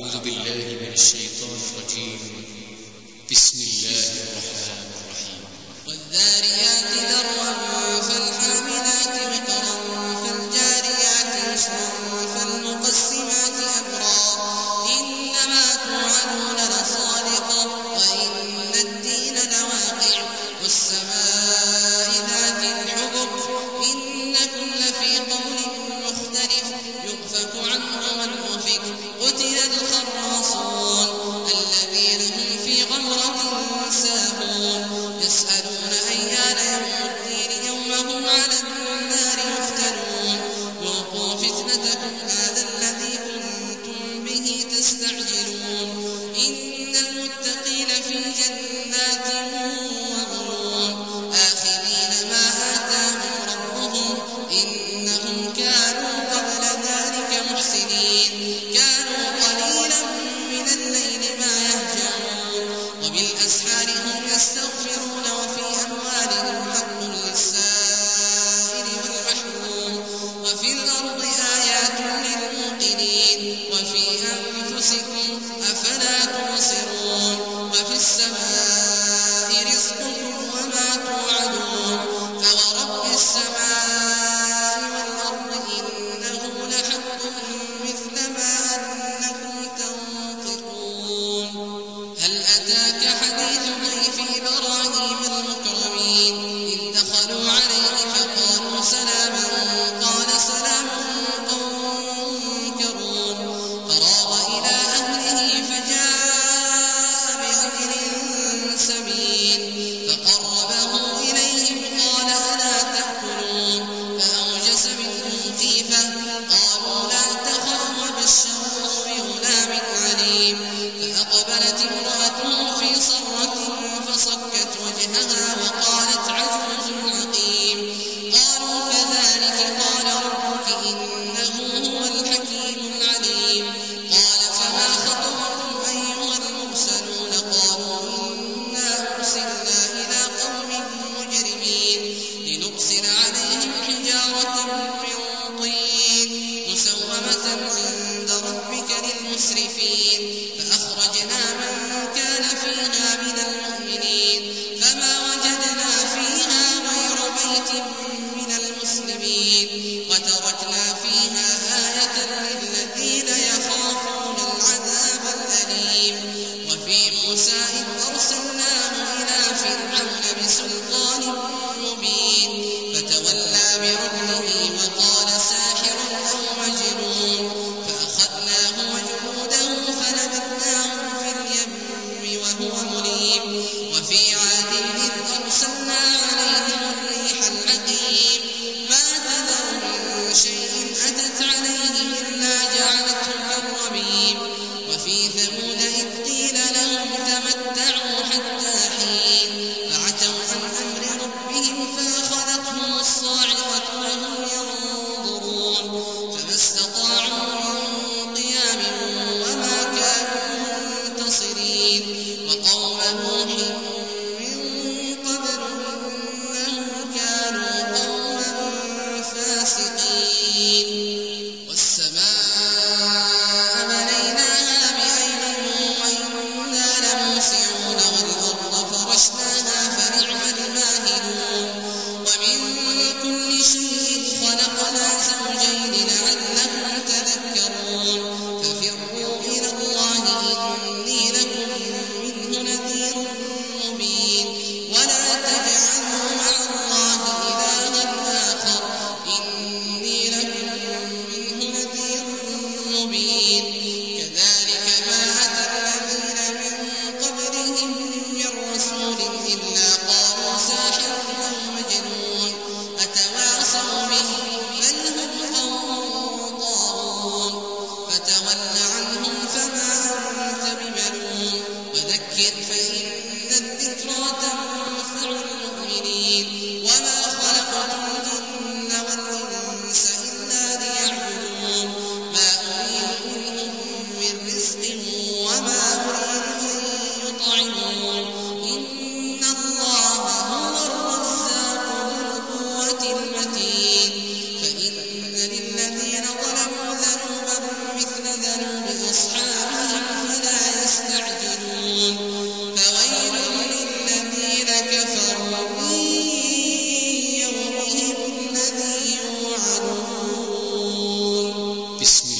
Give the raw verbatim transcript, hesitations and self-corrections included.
أعوذ بالله من الشيطان الرجيم. بسم الله الرحمن الرحيم. والذاريات ذروا فالحاملات وقرا فالجاريات يسرا فالمقسمات أمرا إنما توعدون لصادق وإن الدين لواقع والسماء ذات الحبك إنكم لفي قول مختلف يؤفك عنه من أفك قتل الخراصون الذين هم في غمرة ساهون يسألون أيان يوم الدين يوم هم على النار يفتنون ذوقوا فتنتكم هذا الذي كنتم به تستعجلون إن المتقين في جنات وعيون آخذين ما آتاهم ربهم إنهم كانوا قبل ذلك محسنين كانوا قليلا من الليل ما يهجعون وبالأسحار هم يستغفرون وفي أموالهم حق للسائل والمحروم وفي الأرض آيات للموقنين وفي أنفسكم أفلا تبصرون وفي السماء رزقكم وما توعدون فورب السماء والأرض إنه لحق مثل ما أنكم تنطقون هل أتاك حديث ضيف إبراهيم المكرمين إذ دخلوا عليه فقالوا سلاما قال سلام قوم منكرون فراغ إلى أهله فجاء بعجل سمين فقربه إليهم قال ألا تأكلون فأوجس منهم خيفة قالوا لا تخف وبشروه بغلام عليم فأقبلت امرأته في صرة فصكت وجهها وقالت عجوز عقيم قالوا كذلك قال ربك إنه هو الحكيم العليم قال فما خطبكم أيها المرسلون قالوا إنا أرسلنا إلى قوم مجرمين لنرسل عليهم حجارة من طين مسومة عند ربك للمسرفين فأخرجنا من كان فيها من المؤمنين فما وجدنا فيها غير بيت من المسلمين وتركنا فيها آية للذين يخافون العذاب الأليم وفي موسى إذ أرسلناه إلى فرعون بسلطان مبين فتولى بركنه وقال ساحر أو مجنون فأخذناه وجنوده فنبذناهم في اليم وهو مليم وفي عاد إذ أرسلنا عليهم الريح العقيم ما تذر من شيء أتت عليه إلا جعلته كالرميم وفي ثمود إذ قيل لهم تمتعوا حتى حين فعتوا عن أمر ربهم فأخذتهم الصاعقة وهم ينظرون فما استطاعوا من قيام وما كانوا بسم